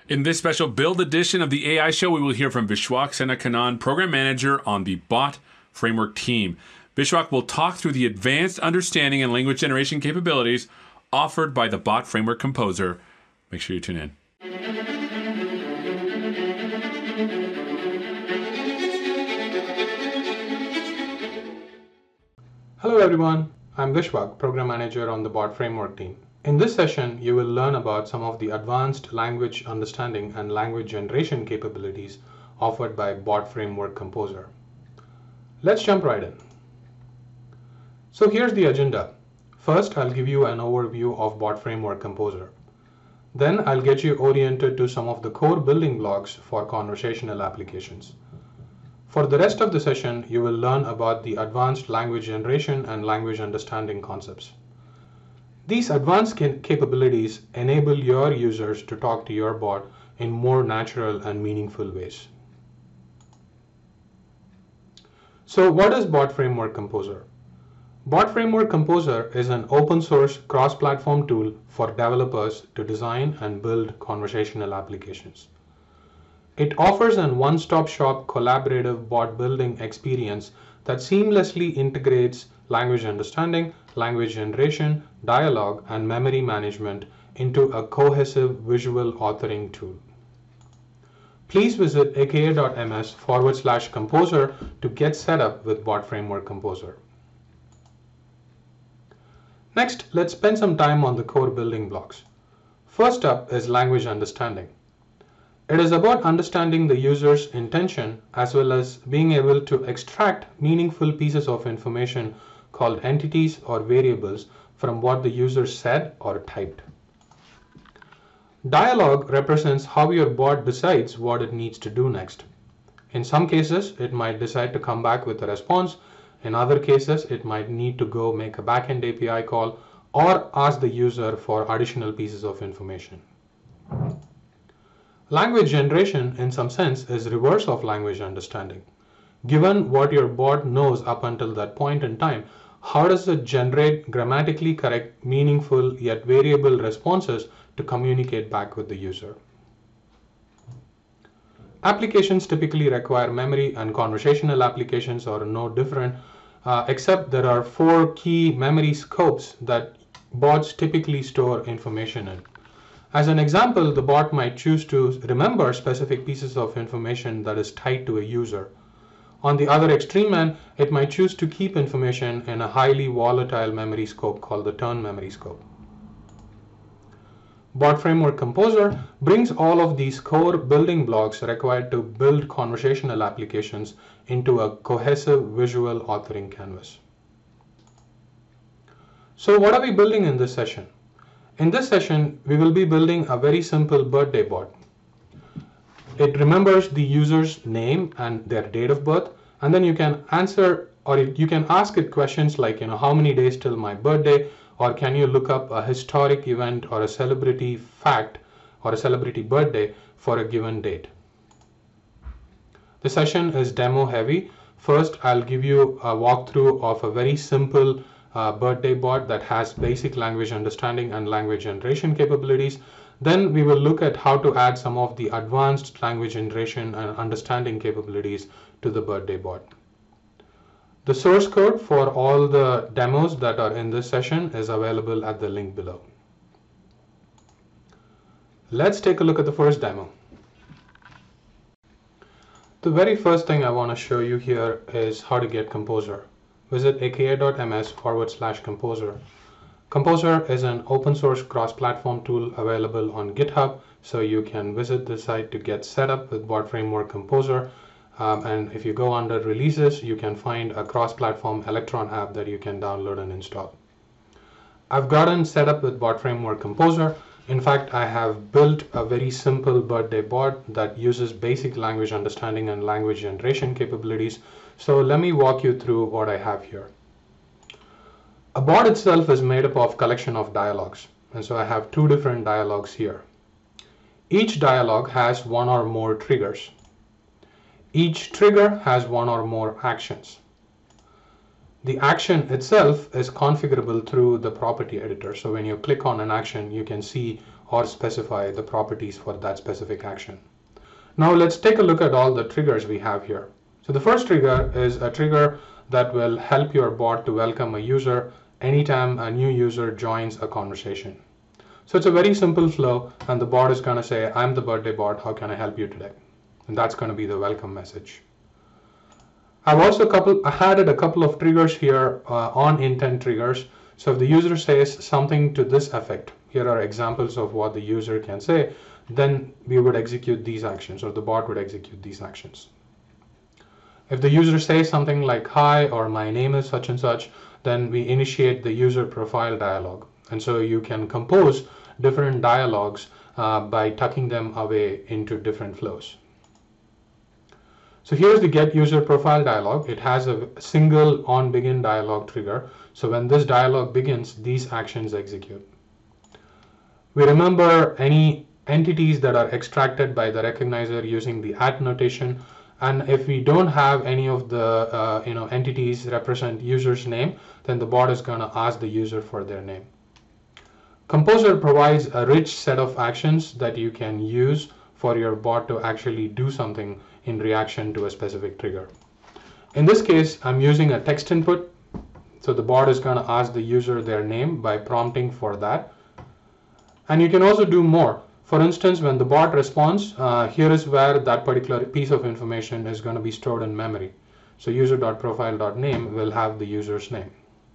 In this special build edition of the AI Show, we will hear from Vishwak Senakanan, Program Manager on the Bot Framework team. Vishwak will talk through the advanced understanding and language generation capabilities offered by the Bot Framework Composer. Make sure you tune in. Hello everyone, I'm Vishwak, Program Manager on the Bot Framework team. In this session, you will learn about some of the advanced language understanding and language generation capabilities offered by Bot Framework Composer. Let's jump right in. So here's the agenda. First, I'll give you an overview of Bot Framework Composer. Then I'll get you oriented to some of the core building blocks for conversational applications. For the rest of the session, you will learn about the advanced language generation and language understanding concepts. These advanced capabilities enable your users to talk to your bot in more natural and meaningful ways. So what is Bot Framework Composer? Bot Framework Composer is an open source cross-platform tool for developers to design and build conversational applications. It offers a one-stop shop collaborative bot building experience that seamlessly integrates language understanding, language generation, dialogue, and memory management into a cohesive visual authoring tool. Please visit aka.ms/composer to get set up with Bot Framework Composer. Next, let's spend some time on the core building blocks. First up is language understanding. It is about understanding the user's intention as well as being able to extract meaningful pieces of information called entities or variables from what the user said or typed. Dialogue represents how your bot decides what it needs to do next. In some cases, it might decide to come back with a response. In other cases, it might need to go make a backend API call or ask the user for additional pieces of information. Language generation, in some sense, is reverse of language understanding. Given what your bot knows up until that point in time, how does it generate grammatically correct, meaningful, yet variable responses to communicate back with the user? Applications typically require memory, and conversational applications are no different, except there are 4 key memory scopes that bots typically store information in. As an example, the bot might choose to remember specific pieces of information that is tied to a user. On the other extreme end, it might choose to keep information in a highly volatile memory scope called the turn memory scope. Bot Framework Composer brings all of these core building blocks required to build conversational applications into a cohesive visual authoring canvas. So what are we building in this session? In this session, we will be building a very simple birthday bot. It remembers the user's name and their date of birth, and then you can answer or you can ask it questions like, how many days till my birthday, or can you look up a historic event or a celebrity fact or a celebrity birthday for a given date. The session is demo heavy. First, I'll give you a walkthrough of a very simple birthday bot that has basic language understanding and language generation capabilities. Then we will look at how to add some of the advanced language generation and understanding capabilities to the birthday bot. The source code for all the demos that are in this session is available at the link below. Let's take a look at the first demo. The very first thing I want to show you here is how to get Composer. Visit aka.ms/composer. Composer is an open source cross-platform tool available on GitHub, so you can visit the site to get set up with Bot Framework Composer. And if you go under releases, you can find a cross-platform Electron app that you can download and install. I've gotten set up with Bot Framework Composer. In fact, I have built a very simple birthday bot that uses basic language understanding and language generation capabilities. So let me walk you through what I have here. A bot itself is made up of a collection of dialogues. And so I have 2 different dialogues here. Each dialogue has 1 or more triggers. Each trigger has 1 or more actions. The action itself is configurable through the property editor. So when you click on an action, you can see or specify the properties for that specific action. Now let's take a look at all the triggers we have here. So the first trigger is a trigger that will help your bot to welcome a user anytime a new user joins a conversation. So it's a very simple flow, and the bot is going to say, I'm the birthday bot, how can I help you today? And that's going to be the welcome message. I've also added a couple of triggers here on intent triggers. So if the user says something to this effect, here are examples of what the user can say, then we would execute these actions, or the bot would execute these actions. If the user says something like, hi, or my name is such and such, then we initiate the user profile dialog. And so you can compose different dialogues by tucking them away into different flows. So here's the get user profile dialog. It has a single on begin dialog trigger. So when this dialog begins, these actions execute. We remember any entities that are extracted by the recognizer using the @ notation. And if we don't have any of the entities represent user's name, then the bot is going to ask the user for their name. Composer provides a rich set of actions that you can use for your bot to actually do something in reaction to a specific trigger. In this case, I'm using a text input. So the bot is going to ask the user their name by prompting for that. And you can also do more. For instance, when the bot responds, here is where that particular piece of information is going to be stored in memory. So user.profile.name will have the user's name.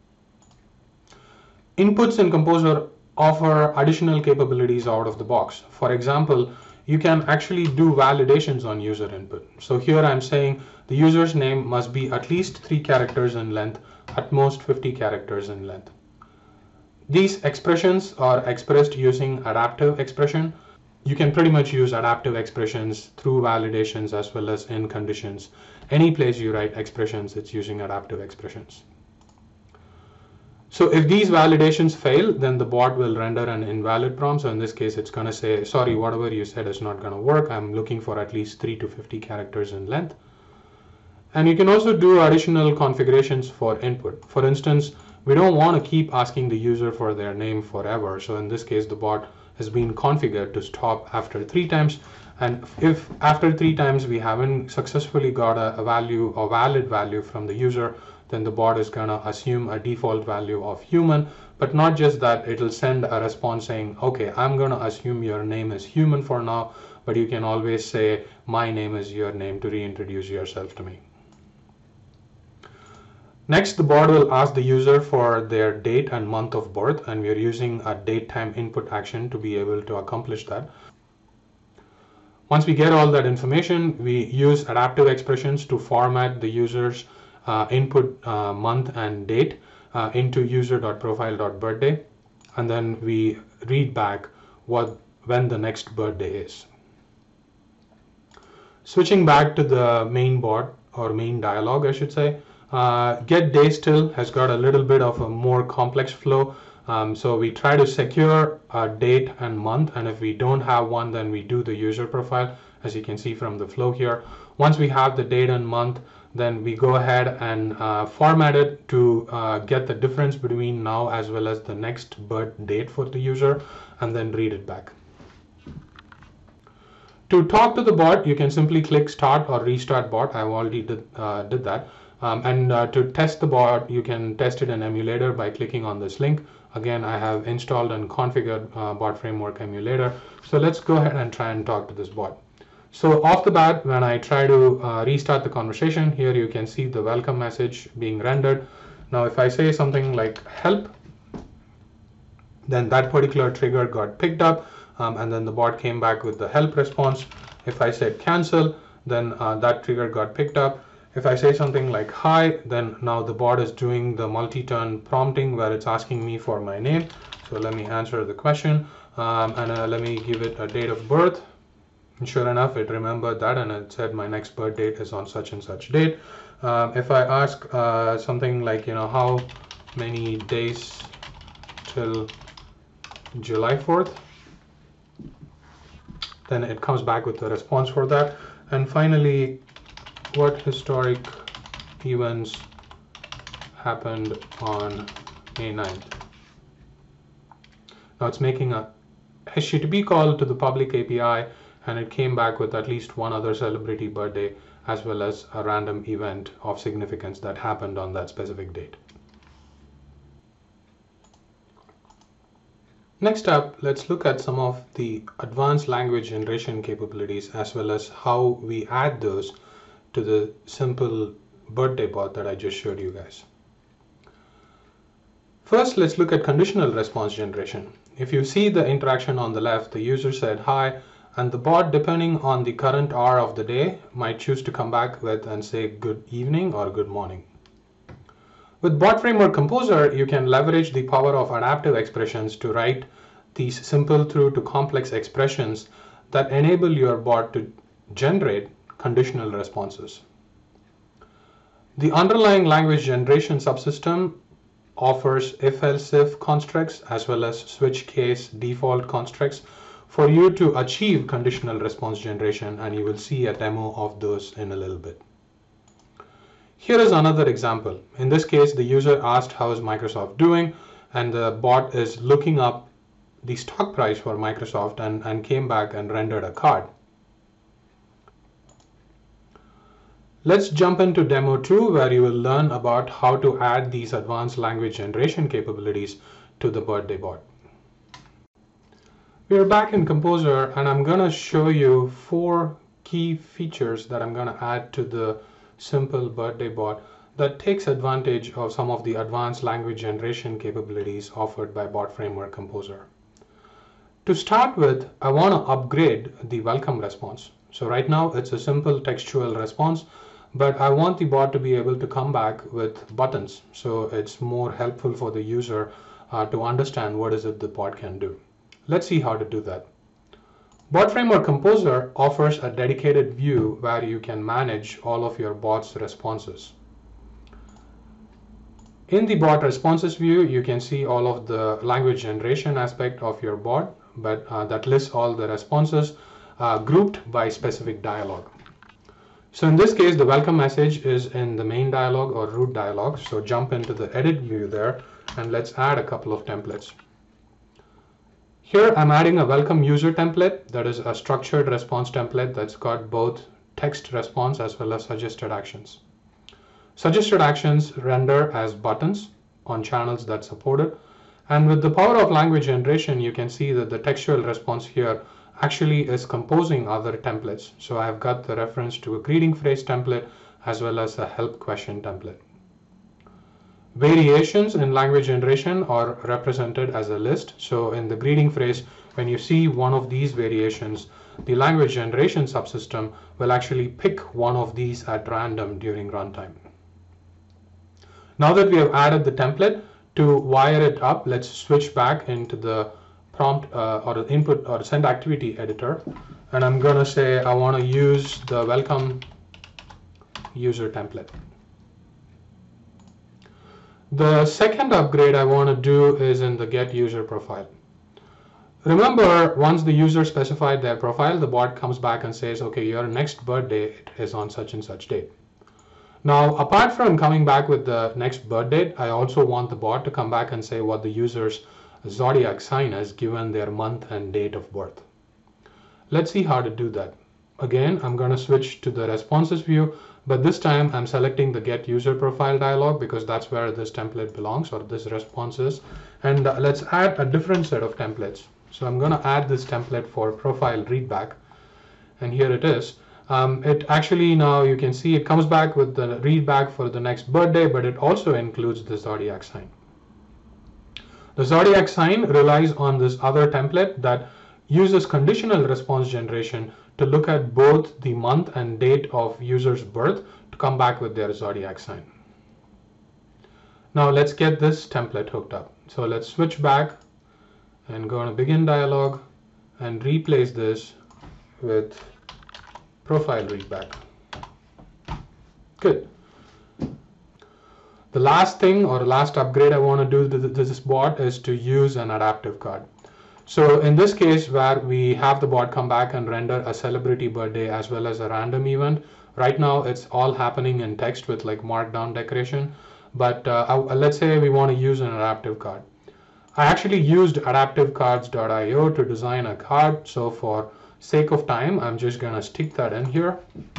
Inputs in Composer offer additional capabilities out of the box. For example, you can actually do validations on user input. So here I'm saying the user's name must be at least 3 characters in length, at most 50 characters in length. These expressions are expressed using adaptive expression. You can pretty much use adaptive expressions through validations as well as in conditions. Any place you write expressions, it's using adaptive expressions. So if these validations fail, then the bot will render an invalid prompt. So in this case, it's going to say, sorry, whatever you said is not going to work. I'm looking for at least 3 to 50 characters in length. And you can also do additional configurations for input. For instance, we don't want to keep asking the user for their name forever. So in this case, the bot has been configured to stop after 3 times. And if after 3 times we haven't successfully got a value or valid value from the user, then the bot is going to assume a default value of human. But not just that, it'll send a response saying, okay, I'm going to assume your name is human for now, but you can always say, my name is your name to reintroduce yourself to me. Next, the bot will ask the user for their date and month of birth, and we are using a date time input action to be able to accomplish that. Once we get all that information, we use adaptive expressions to format the user's input month and date into user.profile.birthday, and then we read back when the next birthday is. Switching back to the main bot, or main dialog, I should say, get day still has got a little bit of a more complex flow. So we try to secure a date and month, and if we don't have one, then we do the user profile, as you can see from the flow here. Once we have the date and month, then we go ahead and format it to get the difference between now as well as the next birth date for the user, and then read it back. To talk to the bot, you can simply click start or restart bot. I've already did that. To test the bot, you can test it in emulator by clicking on this link. Again, I have installed and configured Bot Framework Emulator. So let's go ahead and try and talk to this bot. So off the bat, when I try to restart the conversation, here you can see the welcome message being rendered. Now, if I say something like help, then that particular trigger got picked up, and then the bot came back with the help response. If I said cancel, then that trigger got picked up. If I say something like hi, then now the bot is doing the multi-turn prompting where it's asking me for my name. So let me answer the question, and let me give it a date of birth. And sure enough, it remembered that, and it said my next birth date is on such and such date. If I ask something like, how many days till July 4th, then it comes back with the response for that. And finally, what historic events happened on May 9th? Now it's making a HTTP call to the public API, and it came back with at least one other celebrity birthday as well as a random event of significance that happened on that specific date. Next up, let's look at some of the advanced language generation capabilities as well as how we add those to the simple birthday bot that I just showed you guys. First, let's look at conditional response generation. If you see the interaction on the left, the user said hi, and the bot, depending on the current hour of the day, might choose to come back with and say good evening or good morning. With Bot Framework Composer, you can leverage the power of adaptive expressions to write these simple through to complex expressions that enable your bot to generate conditional responses. The underlying language generation subsystem offers if-else-if constructs as well as switch case default constructs for you to achieve conditional response generation, and you will see a demo of those in a little bit. Here is another example. In this case, the user asked how is Microsoft doing, and the bot is looking up the stock price for Microsoft and came back and rendered a card. Let's jump into demo 2, where you will learn about how to add these advanced language generation capabilities to the birthday bot. We are back in Composer, and I'm going to show you 4 key features that I'm going to add to the simple birthday bot that takes advantage of some of the advanced language generation capabilities offered by Bot Framework Composer. To start with, I want to upgrade the welcome response. So right now it's a simple textual response, but I want the bot to be able to come back with buttons, so it's more helpful for the user to understand what is it the bot can do. Let's see how to do that. Bot Framework Composer offers a dedicated view where you can manage all of your bot's responses. In the bot responses view, you can see all of the language generation aspect of your bot, but that lists all the responses grouped by specific dialogue. So in this case, the welcome message is in the main dialogue or root dialogue. So jump into the edit view there, and let's add a couple of templates. Here I'm adding a welcome user template that is a structured response template that's got both text response as well as suggested actions. Suggested actions render as buttons on channels that support it. And with the power of language generation, you can see that the textual response here actually is composing other templates. So I've got the reference to a greeting phrase template as well as a help question template. Variations in language generation are represented as a list. So in the greeting phrase, when you see one of these variations, the language generation subsystem will actually pick one of these at random during runtime. Now that we have added the template, to wire it up, let's switch back into the prompt or the input or send activity editor, and I'm going to say I want to use the welcome user template. The second upgrade I want to do is in the get user profile. Remember, once the user specified their profile, the bot comes back and says, okay, your next birthday is on such and such date. Now, apart from coming back with the next birth date, I also want the bot to come back and say what the user's zodiac sign is given their month and date of birth. Let's see how to do that. Again, I'm going to switch to the responses view, but this time I'm selecting the get user profile dialog because that's where this template belongs, or this response is. And let's add a different set of templates. So I'm going to add this template for profile readback, and here it is. It actually, now you can see it comes back with the readback for the next birthday, but it also includes the zodiac sign. The zodiac sign relies on this other template that uses conditional response generation to look at both the month and date of user's birth to come back with their zodiac sign. Now let's get this template hooked up. So let's switch back and go on begin dialog and replace this with profile readback. Good. The last thing or last upgrade I want to do to this bot is to use an adaptive card. So in this case, where we have the bot come back and render a celebrity birthday as well as a random event, right now it's all happening in text with like markdown decoration. But let's say we want to use an adaptive card. I actually used adaptivecards.io to design a card. So for sake of time, I'm just going to stick that in here.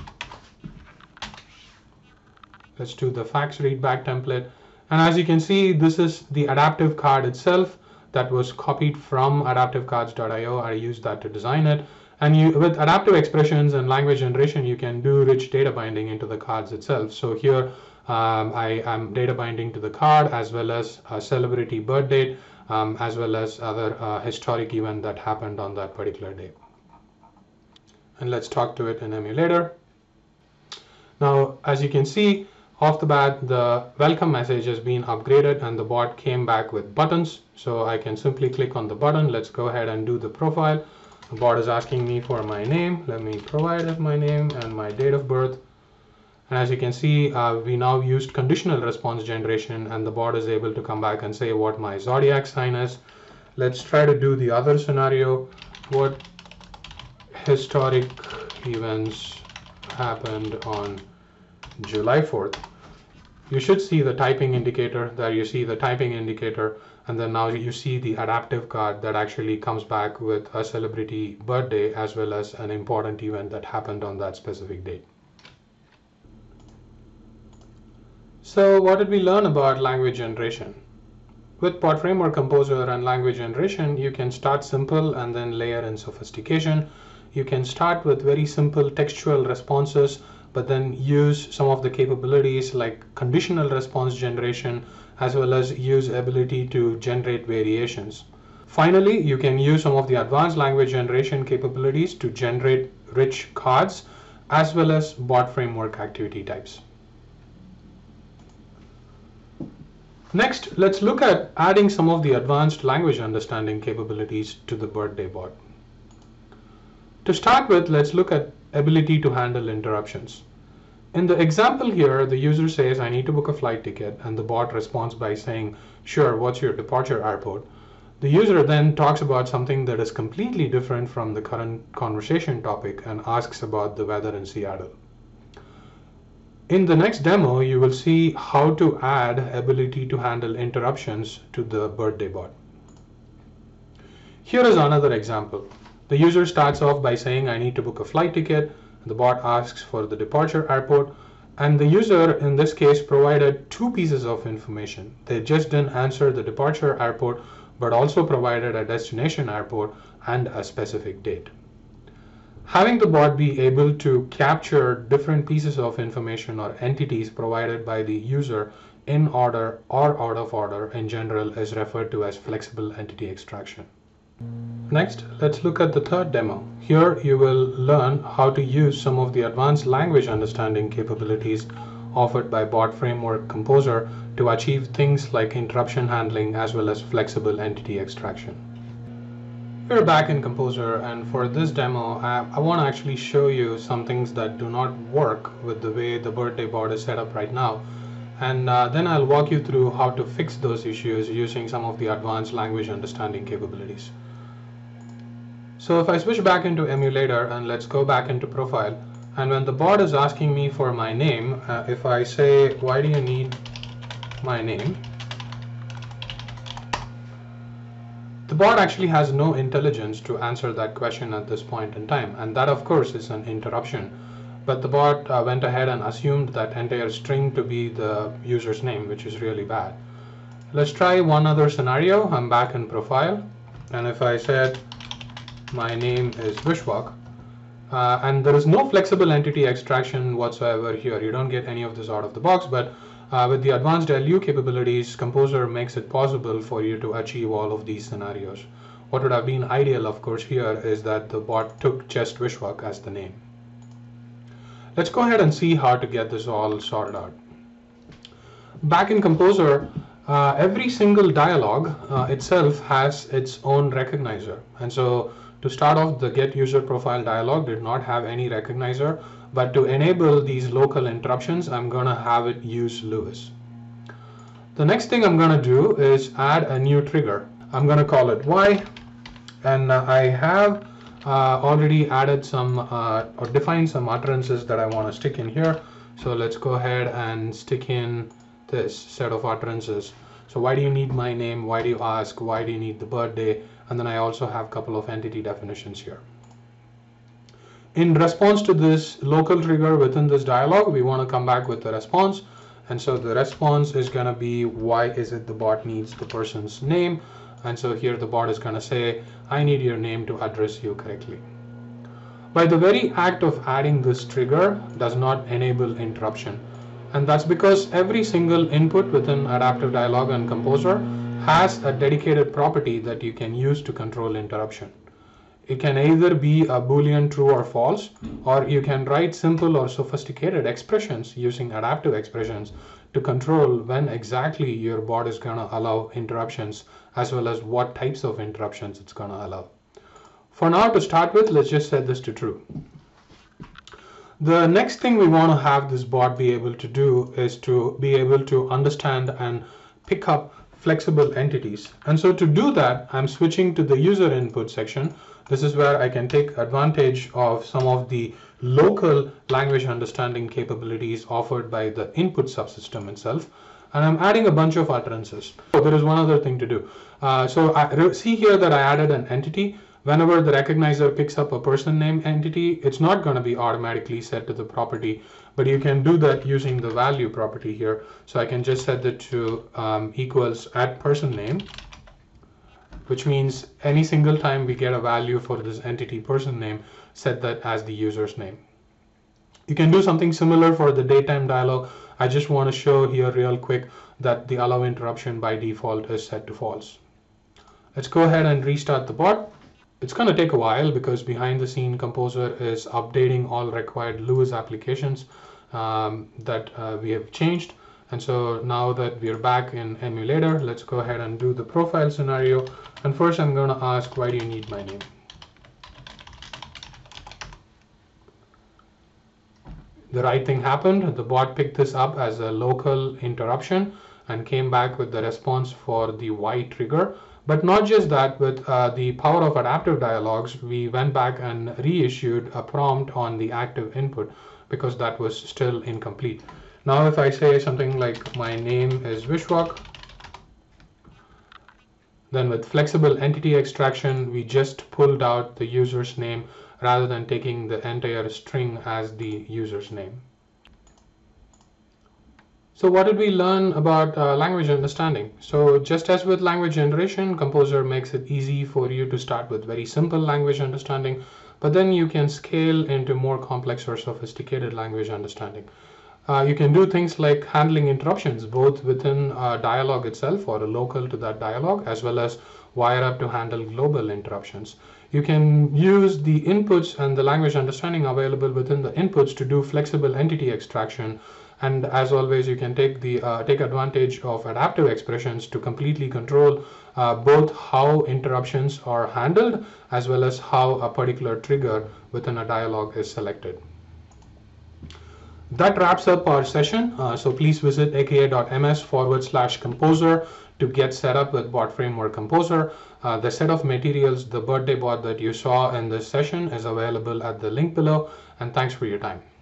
Let's do the fax readback template. And as you can see, this is the adaptive card itself that was copied from adaptivecards.io. I used that to design it. And with adaptive expressions and language generation, you can do rich data binding into the cards itself. So here I am data binding to the card as well as a celebrity birth date, as well as other historic event that happened on that particular day. And let's talk to it in emulator. Now, as you can see, off the bat, the welcome message has been upgraded and the bot came back with buttons. So I can simply click on the button. Let's go ahead and do the profile. The bot is asking me for my name. Let me provide my name and my date of birth. And as you can see, we now used conditional response generation, and the bot is able to come back and say what my zodiac sign is. Let's try to do the other scenario. What historic events happened on July 4th? You should see the typing indicator. There you see the typing indicator. And then now you see the adaptive card that actually comes back with a celebrity birthday as well as an important event that happened on that specific date. So what did we learn about language generation? With Bot Framework Composer and language generation, you can start simple and then layer in sophistication. You can start with very simple textual responses, but then use some of the capabilities like conditional response generation, as well as use ability to generate variations. Finally, you can use some of the advanced language generation capabilities to generate rich cards, as well as bot framework activity types. Next, let's look at adding some of the advanced language understanding capabilities to the birthday bot. To start with, let's look at ability to handle interruptions. In the example here, the user says, I need to book a flight ticket, and the bot responds by saying, sure, what's your departure airport? The user then talks about something that is completely different from the current conversation topic and asks about the weather in Seattle. In the next demo, you will see how to add ability to handle interruptions to the birthday bot. Here is another example. The user starts off by saying, I need to book a flight ticket. The bot asks for the departure airport, and the user in this case provided two pieces of information. They just didn't answer the departure airport, but also provided a destination airport and a specific date. Having the bot be able to capture different pieces of information or entities provided by the user in order or out of order in general is referred to as flexible entity extraction. Next, let's look at the third demo. Here you will learn how to use some of the advanced language understanding capabilities offered by Bot Framework Composer to achieve things like interruption handling as well as flexible entity extraction. We're back in Composer, and for this demo, I want to actually show you some things that do not work with the way the birthday bot is set up right now. And then I'll walk you through how to fix those issues using some of the advanced language understanding capabilities. So if I switch back into emulator and let's go back into profile, and when the bot is asking me for my name, if I say, why do you need my name? The bot actually has no intelligence to answer that question at this point in time, and that of course is an interruption. But the bot went ahead and assumed that entire string to be the user's name, which is really bad. Let's try one other scenario. I'm back in profile, and if I said my name is Vishwak, and there is no flexible entity extraction whatsoever here. You don't get any of this out of the box, but with the advanced LU capabilities, Composer makes it possible for you to achieve all of these scenarios. What would have been ideal, of course, here is that the bot took just Vishwak as the name. Let's go ahead and see how to get this all sorted out. Back in Composer, every single dialogue itself has its own recognizer. And so to start off, the get user profile dialog did not have any recognizer, but to enable these local interruptions, I'm going to have it use Lewis. The next thing I'm going to do is add a new trigger. I'm going to call it Y, and I have already added some or defined some utterances that I want to stick in here. So let's go ahead and stick in this set of utterances. So why do you need my name? Why do you ask? Why do you need the birthday? And then I also have a couple of entity definitions here. In response to this local trigger within this dialog, we want to come back with the response. And so the response is going to be, why is it the bot needs the person's name? And so here the bot is going to say, I need your name to address you correctly. By the very act of adding this trigger does not enable interruption. And that's because every single input within Adaptive Dialog and Composer has a dedicated property that you can use to control interruption. It can either be a Boolean true or false, or you can write simple or sophisticated expressions using adaptive expressions to control when exactly your bot is going to allow interruptions, as well as what types of interruptions it's going to allow. For now, to start with, let's just set this to true. The next thing we want to have this bot be able to do is to be able to understand and pick up flexible entities. And so to do that, I'm switching to the user input section. This is where I can take advantage of some of the local language understanding capabilities offered by the input subsystem itself. And I'm adding a bunch of utterances. So there is one other thing to do. So I see here that I added an entity. Whenever the recognizer picks up a person name entity, it's not going to be automatically set to the property, but you can do that using the value property here. So I can just set that to equals @person_name, which means any single time we get a value for this entity person name, set that as the user's name. You can do something similar for the datetime dialog. I just want to show here real quick that the allow interruption by default is set to false. Let's go ahead and restart the bot. It's going to take a while because behind the scene Composer is updating all required Lewis applications that we have changed. And so now that we're back in emulator, let's go ahead and do the profile scenario. And first I'm going to ask, why do you need my name? The right thing happened. The bot picked this up as a local interruption and came back with the response for the why trigger. But not just that, with the power of adaptive dialogues, we went back and reissued a prompt on the active input because that was still incomplete. Now if I say something like my name is Vishwak, then with flexible entity extraction, we just pulled out the user's name rather than taking the entire string as the user's name. So what did we learn about language understanding? So just as with language generation, Composer makes it easy for you to start with very simple language understanding, but then you can scale into more complex or sophisticated language understanding. You can do things like handling interruptions, both within a dialogue itself or local to that dialogue, as well as wire up to handle global interruptions. You can use the inputs and the language understanding available within the inputs to do flexible entity extraction. And as always, you can take advantage of adaptive expressions to completely control both how interruptions are handled as well as how a particular trigger within a dialogue is selected. That wraps up our session. So please visit aka.ms/composer to get set up with Bot Framework Composer. The set of materials, the birthday bot that you saw in this session, is available at the link below. And thanks for your time.